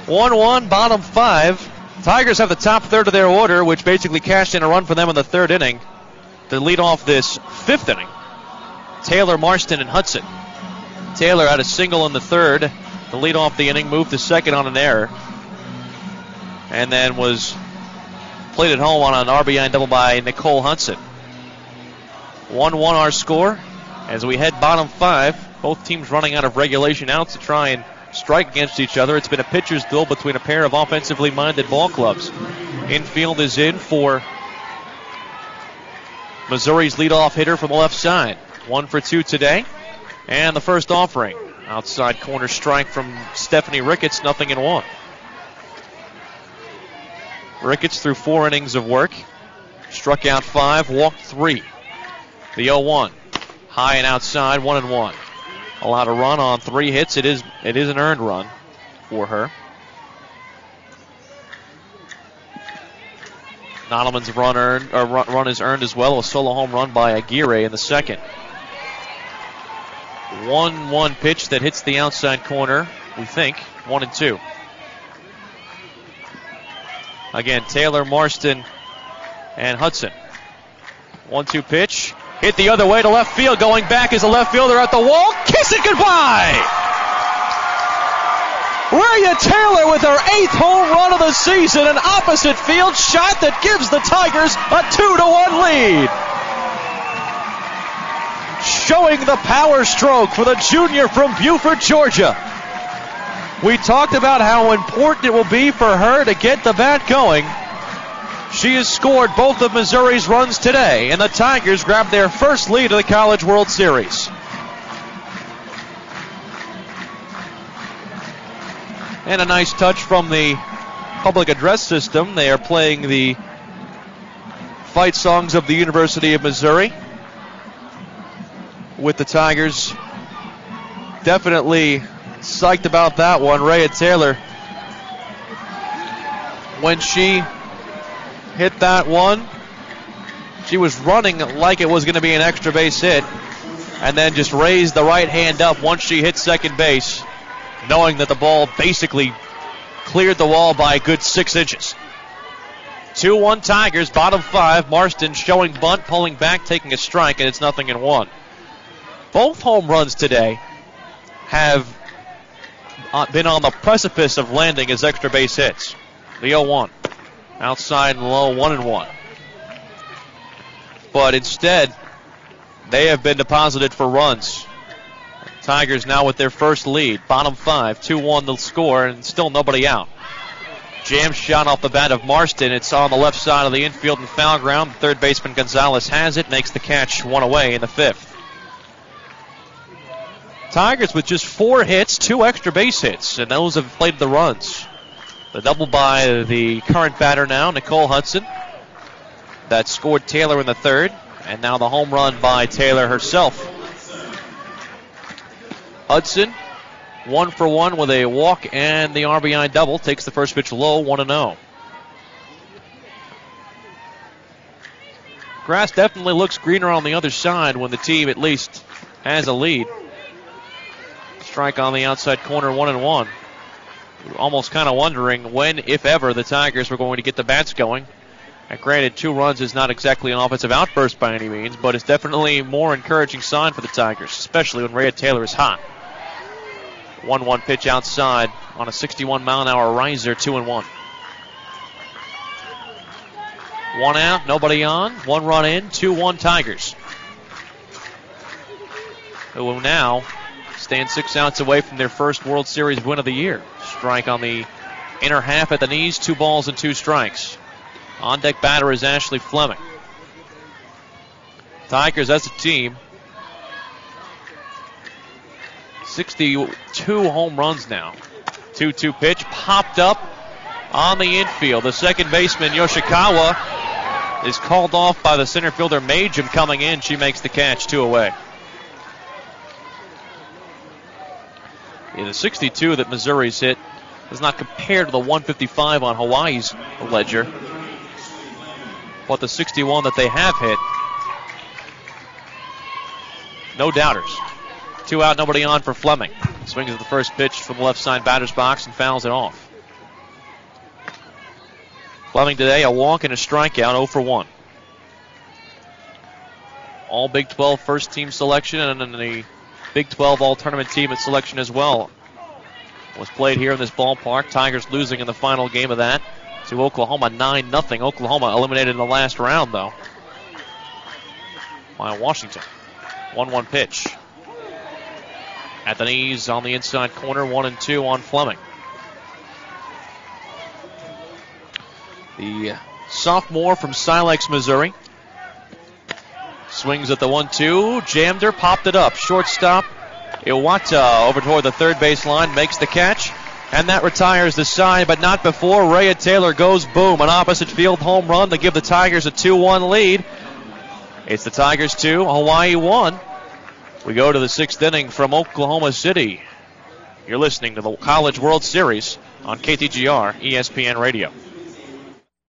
1-1, bottom 5. Tigers have the top third of their order, which basically cashed in a run for them in the third inning to lead off this fifth inning. Taylor, Marston, and Hudson. Taylor had a single in the third to lead off the inning, moved to second on an error, and then was played at home on an RBI double by Nicole Hudson. 1-1 our score as we head bottom 5. Both teams running out of regulation outs to try and strike against each other. It's been a pitcher's duel between a pair of offensively minded ball clubs. Infield is in for Missouri's leadoff hitter from the left side. 1 for 2 today. And the first offering. Outside corner strike from Stephanie Ricketts, 0-1. Ricketts through 4 innings of work. Struck out 5, walked 3. The 0-1. High and outside, 1-1. Allowed a run on 3 hits. It is an earned run for her. Nottleman's run is earned as well. A solo home run by Aguirre in the second. 1-1 pitch that hits the outside corner, we think. 1-2. Again, Taylor, Marston, and Hudson. 1-2 pitch. Hit the other way to left field. Going back is a left fielder at the wall. Kiss it goodbye! Rhea Taylor with her 8th home run of the season. An opposite field shot that gives the Tigers a 2-1 lead. Showing the power stroke for the junior from Buford, Georgia. We talked about how important it will be for her to get the bat going. She has scored both of Missouri's runs today, and the Tigers grab their first lead of the College World Series. And a nice touch from the public address system. They are playing the fight songs of the University of Missouri, with the Tigers definitely psyched about that one. Rhea Taylor, when she hit that one, she was running like it was going to be an extra base hit, and then just raised the right hand up once she hit second base, knowing that the ball basically cleared the wall by a good 6 inches. 2-1 Tigers, bottom 5. Marston showing bunt, pulling back, taking a strike, and it's 0-1. Both home runs today have been on the precipice of landing as extra base hits. The 0-1. Outside and low, 1-1. But instead, they have been deposited for runs. Tigers now with their first lead. Bottom 5, 2-1 the score, and still nobody out. Jam shot off the bat of Marston. It's on the left side of the infield and foul ground. Third baseman Gonzalez has it, makes the catch, 1 away in the 5th. Tigers with just 4 hits, 2 extra base hits, and those have played the runs. The double by the current batter now, Nicole Hudson, that scored Taylor in the 3rd, and now the home run by Taylor herself. Hudson, 1 for 1 with a walk and the RBI double, takes the first pitch low, 1-0. Grass definitely looks greener on the other side when the team at least has a lead. Strike on the outside corner, 1-1. Almost kind of wondering when, if ever, the Tigers were going to get the bats going. And granted, 2 runs is not exactly an offensive outburst by any means, but it's definitely a more encouraging sign for the Tigers, especially when Rhea Taylor is hot. 1-1 pitch outside on a 61-mile-an-hour riser, 2-1. 1 out, nobody on, 1 run in, 2-1 Tigers, who will now stand 6 outs away from their first World Series win of the year. Strike on the inner half at the knees, 2 balls and 2 strikes. On deck batter is Ashley Fleming. Tigers as a team, 62 home runs now. 2-2 pitch popped up on the infield. The second baseman Yoshikawa is called off by the center fielder Majum coming in. She makes the catch, 2 away. Yeah, the 62 that Missouri's hit does not compare to the 155 on Hawaii's ledger. But the 61 that they have hit, no doubters. 2 out, nobody on for Fleming. Swings at the first pitch from the left side batter's box and fouls it off. Fleming today, a walk and a strikeout, 0 for 1. All Big 12 first team selection, and then the Big 12 all tournament team at selection as well was played here in this ballpark. Tigers losing in the final game of that to Oklahoma 9-0. Oklahoma eliminated in the last round, though, by Washington. 1-1 pitch. At the knees on the inside corner, 1-2 on Fleming. The sophomore from Silex, Missouri. Swings at the 1-2, jammed her, popped it up. Shortstop Iwata over toward the third base line, makes the catch, and that retires the side, but not before Rhea Taylor goes boom. An opposite field home run to give the Tigers a 2-1 lead. It's the Tigers 2, Hawaii 1. We go to the 6th inning from Oklahoma City. You're listening to the College World Series on KTGR ESPN Radio.